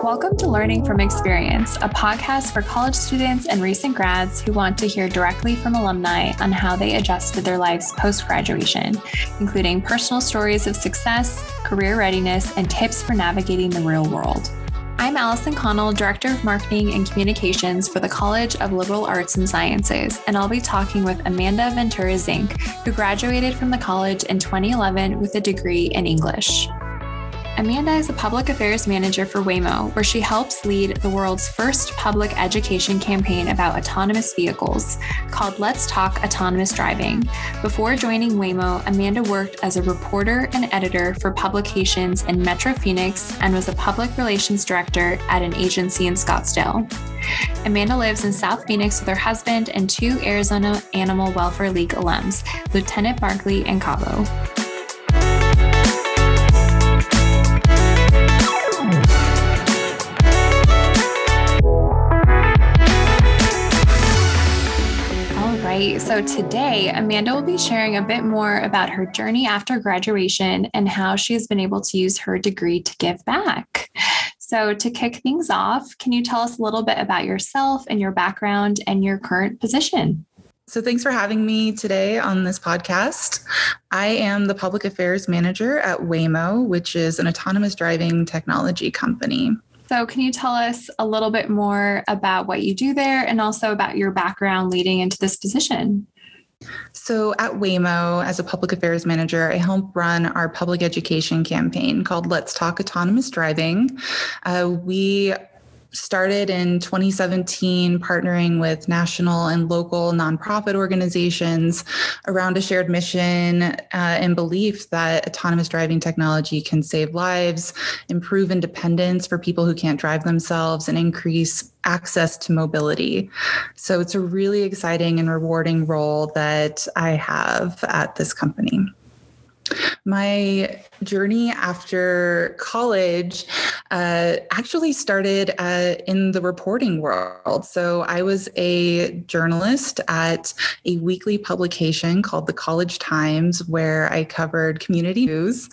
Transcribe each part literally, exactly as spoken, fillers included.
Welcome to Learning from Experience, a podcast for college students and recent grads who want to hear directly from alumni on how they adjusted their lives post-graduation, including personal stories of success, career readiness, and tips for navigating the real world. I'm Allison Connell, Director of Marketing and Communications for the College of Liberal Arts and Sciences, and I'll be talking with Amanda Ventura Zink, who graduated from the college in twenty eleven with a degree in English. Amanda is a public affairs manager for Waymo, where she helps lead the world's first public education campaign about autonomous vehicles called Let's Talk Autonomous Driving. Before joining Waymo, Amanda worked as a reporter and editor for publications in Metro Phoenix and was a public relations director at an agency in Scottsdale. Amanda lives in South Phoenix with her husband and two Arizona Animal Welfare League alums, Lieutenant Barkley and Cabo. So today, Amanda will be sharing a bit more about her journey after graduation and how she has been able to use her degree to give back. So to kick things off, can you tell us a little bit about yourself and your background and your current position? So thanks for having me today on this podcast. I am the public affairs manager at Waymo, which is an autonomous driving technology company. So can you tell us a little bit more about what you do there and also about your background leading into this position? So at Waymo, as a public affairs manager, I help run our public education campaign called Let's Talk Autonomous Driving. Uh, we started in twenty seventeen, partnering with national and local nonprofit organizations around a shared mission uh, and belief that autonomous driving technology can save lives, improve independence for people who can't drive themselves, and increase access to mobility. So it's a really exciting and rewarding role that I have at this company. My journey after college uh, actually started uh, in the reporting world. So I was a journalist at a weekly publication called The College Times, where I covered community news.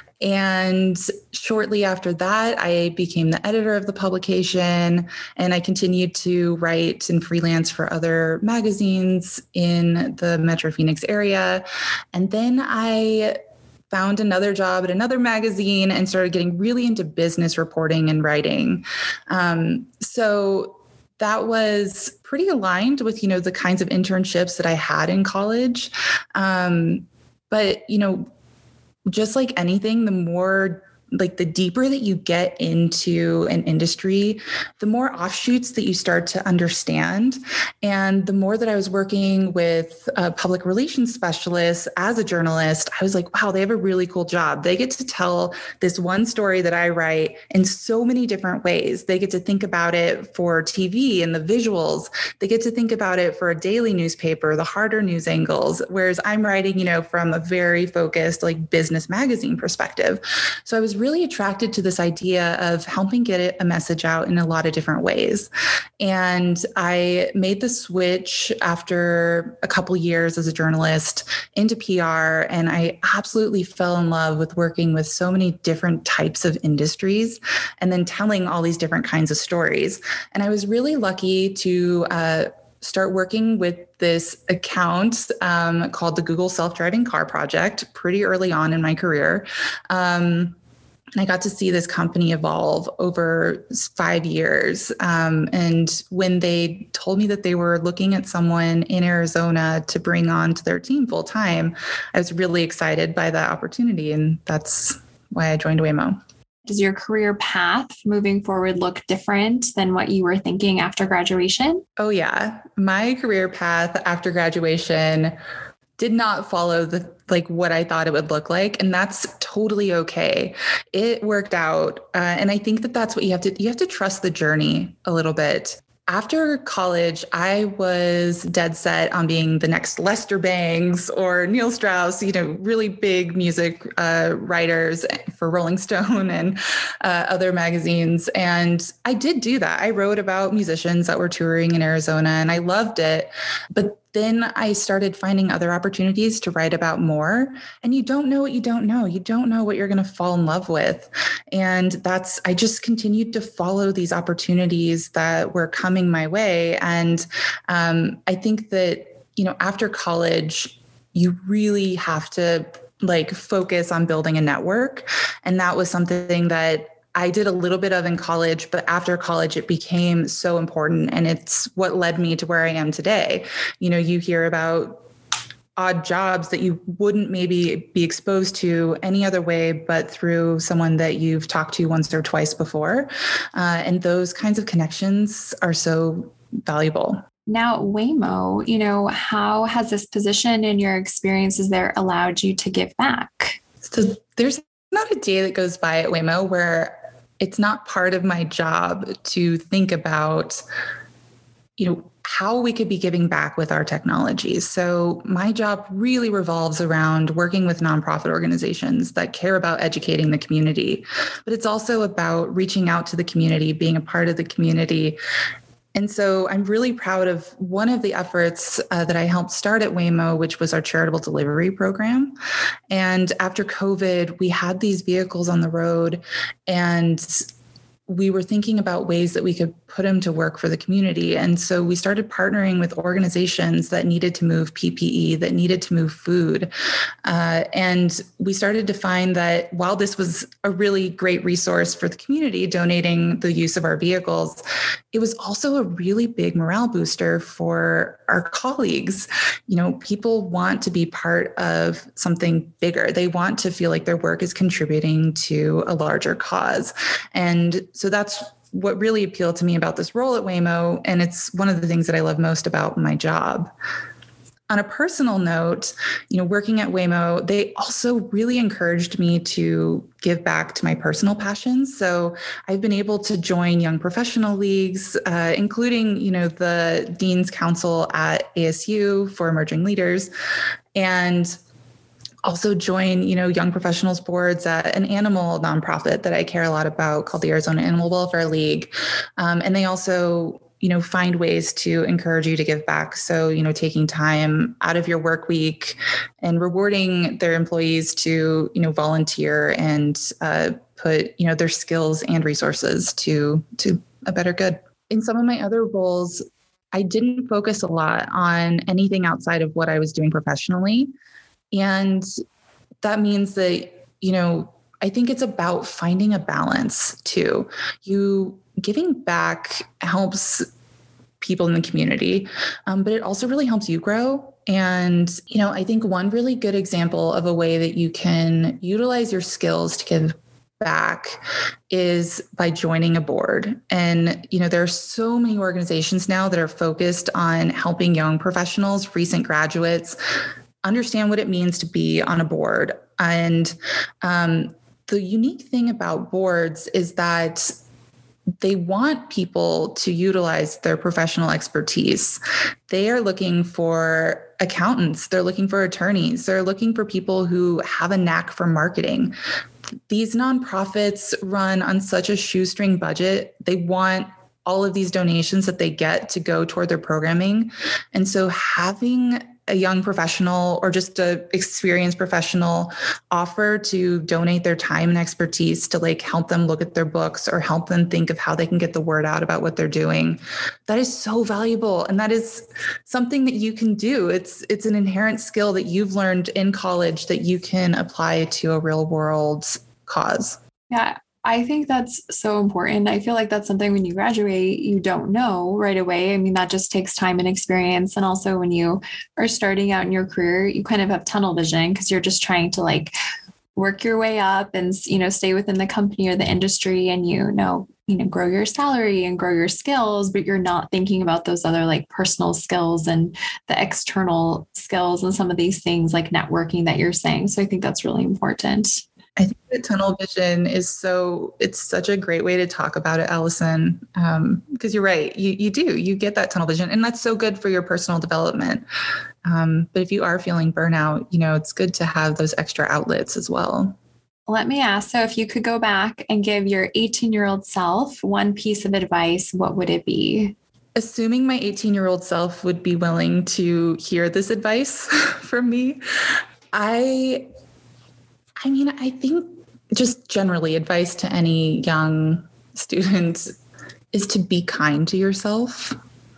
And shortly after that, I became the editor of the publication, and I continued to write and freelance for other magazines in the Metro Phoenix area. And then I found another job at another magazine and started getting really into business reporting and writing. Um, so that was pretty aligned with, you know, the kinds of internships that I had in college. Um, but, you know, just like anything, the more like the deeper that you get into an industry, the more offshoots that you start to understand. And the more that I was working with a public relations specialist as a journalist, I was like, wow, they have a really cool job. They get to tell this one story that I write in so many different ways. They get to think about it for T V and the visuals. They get to think about it for a daily newspaper, the harder news angles, whereas I'm writing, you know, from a very focused like business magazine perspective. So I was really attracted to this idea of helping get a message out in a lot of different ways. And I made the switch after a couple years as a journalist into P R, and I absolutely fell in love with working with so many different types of industries and then telling all these different kinds of stories. And I was really lucky to uh, start working with this account um, called the Google Self-Driving Car Project pretty early on in my career. Um, And I got to see this company evolve over five years. Um, and when they told me that they were looking at someone in Arizona to bring on to their team full time, I was really excited by that opportunity. And that's why I joined Waymo. Does your career path moving forward look different than what you were thinking after graduation? Oh, yeah. My career path after graduation did not follow the like what I thought it would look like. And that's totally okay. It worked out. Uh, and I think that that's what you have to, you have to trust the journey a little bit. After college, I was dead set on being the next Lester Bangs or Neil Strauss, you know, really big music uh, writers for Rolling Stone and uh, other magazines. And I did do that. I wrote about musicians that were touring in Arizona and I loved it. But then I started finding other opportunities to write about more. And you don't know what you don't know. You don't know what you're going to fall in love with. And that's, I just continued to follow these opportunities that were coming my way. And um, I think that, you know, after college, you really have to like focus on building a network. And that was something that I did a little bit of in college, but after college, it became so important. And it's what led me to where I am today. You know, you hear about odd jobs that you wouldn't maybe be exposed to any other way, but through someone that you've talked to once or twice before. Uh, and those kinds of connections are so valuable. Now, Waymo, you know, how has this position and your experiences there allowed you to give back? So there's not a day that goes by at Waymo where it's not part of my job to think about, you know, how we could be giving back with our technologies. So my job really revolves around working with nonprofit organizations that care about educating the community, but it's also about reaching out to the community, being a part of the community. And so I'm really proud of one of the efforts uh, that I helped start at Waymo, which was our charitable delivery program. And after COVID, we had these vehicles on the road, and we were thinking about ways that we could put them to work for the community. And so we started partnering with organizations that needed to move P P E, that needed to move food. Uh, and we started to find that while this was a really great resource for the community, donating the use of our vehicles, it was also a really big morale booster for our colleagues. You know, people want to be part of something bigger. They want to feel like their work is contributing to a larger cause. And so that's what really appealed to me about this role at Waymo. And it's one of the things that I love most about my job. On a personal note, you know, working at Waymo, they also really encouraged me to give back to my personal passions. So I've been able to join young professional leagues, uh, including, you know, the Dean's Council at A S U for emerging leaders, and also join, you know, young professionals boards at an animal nonprofit that I care a lot about called the Arizona Animal Welfare League. Um, and they also, you know, find ways to encourage you to give back. So, you know, taking time out of your work week and rewarding their employees to, you know, volunteer and uh, put, you know, their skills and resources to, to a better good. In some of my other roles, I didn't focus a lot on anything outside of what I was doing professionally. And that means that, you know, I think it's about finding a balance too. You giving back helps people in the community, um, but it also really helps you grow. And, you know, I think one really good example of a way that you can utilize your skills to give back is by joining a board. And, you know, there are so many organizations now that are focused on helping young professionals, recent graduates, understand what it means to be on a board. And um, the unique thing about boards is that they want people to utilize their professional expertise. They are looking for accountants. They're looking for attorneys. They're looking for people who have a knack for marketing. These nonprofits run on such a shoestring budget. They want all of these donations that they get to go toward their programming. And so having a young professional or just a experienced professional offer to donate their time and expertise to like help them look at their books or help them think of how they can get the word out about what they're doing, that is so valuable. And that is something that you can do. It's it's an inherent skill that you've learned in college that you can apply to a real world cause. Yeah. I think that's so important. I feel like that's something when you graduate, you don't know right away. I mean, that just takes time and experience. And also when you are starting out in your career, you kind of have tunnel vision because you're just trying to like work your way up and, you know, stay within the company or the industry and, you know, you know, grow your salary and grow your skills, but you're not thinking about those other like personal skills and the external skills and some of these things like networking that you're saying. So I think that's really important. I think that tunnel vision is so, it's such a great way to talk about it, Allison, um, because you're right. You you do, you get that tunnel vision and that's so good for your personal development. Um, but if you are feeling burnout, you know, it's good to have those extra outlets as well. Let me ask, so if you could go back and give your eighteen-year-old self one piece of advice, what would it be? assuming my eighteen year old self would be willing to hear this advice from me, I, I mean, I think just generally advice to any young student is to be kind to yourself.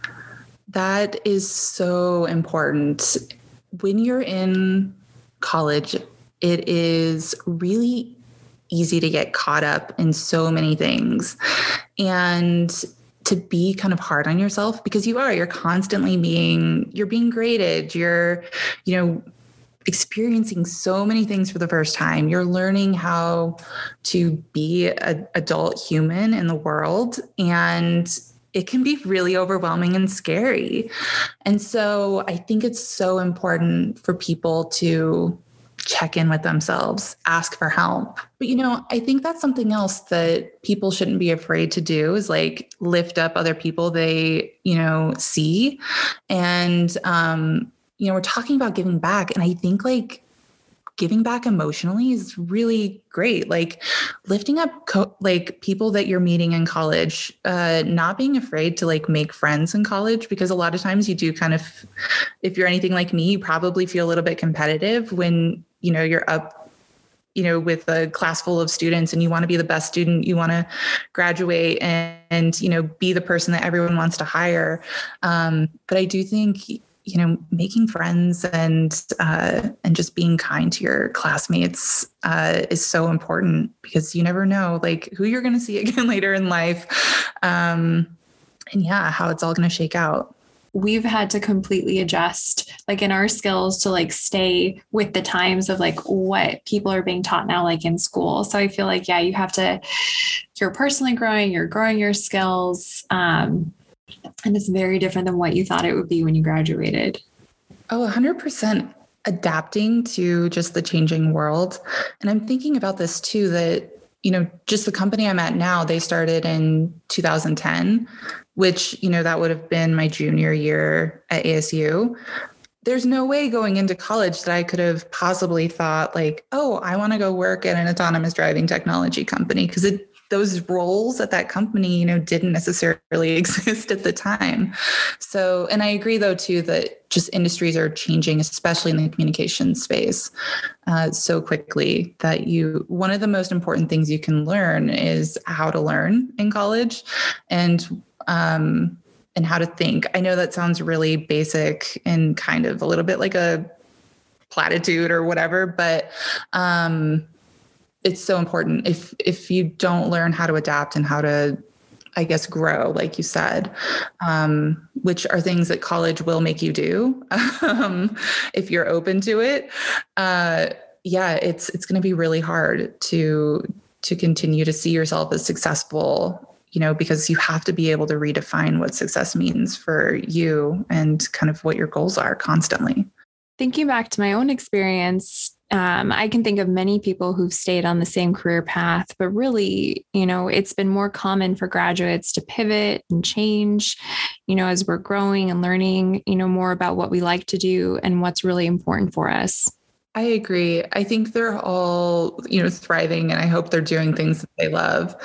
That is so important. When you're in college, it is really easy to get caught up in so many things and to be kind of hard on yourself, because you are, you're constantly being, you're being graded, you're, you know, experiencing so many things for the first time. You're learning how to be an adult human in the world, and it can be really overwhelming and scary. And so I think it's so important for people to check in with themselves, ask for help. But, you know, I think that's something else that people shouldn't be afraid to do, is like lift up other people they, you know, see. And, um, you know, we're talking about giving back. And I think like giving back emotionally is really great. Like lifting up co- like people that you're meeting in college, uh, not being afraid to like make friends in college, because a lot of times you do kind of, if you're anything like me, you probably feel a little bit competitive when, you know, you're up, you know, with a class full of students and you want to be the best student, you want to graduate and, and, you know, be the person that everyone wants to hire. Um, but I do think, you know, making friends and uh, and just being kind to your classmates uh, is so important, because you never know like who you're going to see again later in life. Um, and yeah, how it's all going to shake out. We've had to completely adjust like in our skills to like stay with the times of like what people are being taught now, like in school. So I feel like, yeah, you have to, you're personally growing, you're growing your skills. Um, And it's very different than what you thought it would be when you graduated. Oh, one hundred percent adapting to just the changing world. And I'm thinking about this too, that, you know, just the company I'm at now, they started in two thousand ten, which, you know, that would have been my junior year at A S U. There's no way going into college that I could have possibly thought like, oh, I want to go work at an autonomous driving technology company, because it those roles at that company, you know, didn't necessarily exist at the time. So, and I agree though, too, that just industries are changing, especially in the communication space, uh, so quickly that you, one of the most important things you can learn is how to learn in college and, um, and how to think. I know that sounds really basic and kind of a little bit like a platitude or whatever, but, um, it's so important. If if you don't learn how to adapt and how to, I guess, grow, like you said, um, which are things that college will make you do, um, if you're open to it, uh, yeah, it's it's going to be really hard to to continue to see yourself as successful, you know, because you have to be able to redefine what success means for you and kind of what your goals are constantly. Thinking back to my own experience, Um, I can think of many people who've stayed on the same career path, but really, you know, it's been more common for graduates to pivot and change, you know, as we're growing and learning, you know, more about what we like to do and what's really important for us. I agree. I think they're all, you know, thriving, and I hope they're doing things that they love.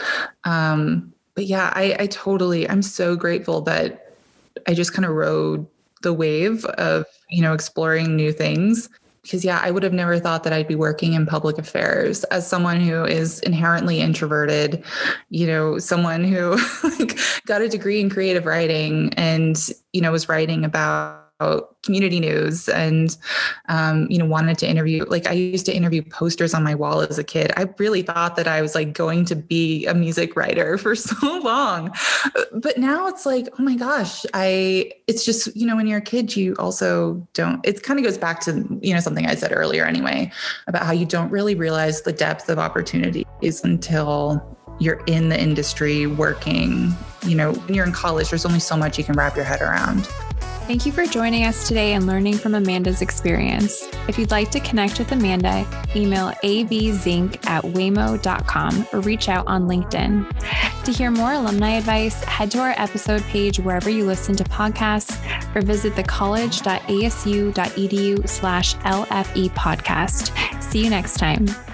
Um, but yeah, I, I totally, I'm so grateful that I just kind of rode the wave of, you know, exploring new things. Because, yeah, I would have never thought that I'd be working in public affairs as someone who is inherently introverted, you know, someone who like, got a degree in creative writing and, you know, was writing about community news and, um, you know, wanted to interview, like I used to interview posters on my wall as a kid. I really thought that I was like going to be a music writer for so long, but now it's like, oh my gosh, I, it's just, you know, when you're a kid, you also don't, it kind of goes back to, you know, something I said earlier anyway, about how you don't really realize the depth of opportunities until you're in the industry working. You know, when you're in college, there's only so much you can wrap your head around. Thank you for joining us today and learning from Amanda's experience. If you'd like to connect with Amanda, email a b zink at waymo dot com or reach out on LinkedIn. To hear more alumni advice, head to our episode page wherever you listen to podcasts or visit thecollege dot a s u dot e d u slash L F E podcast. See you next time.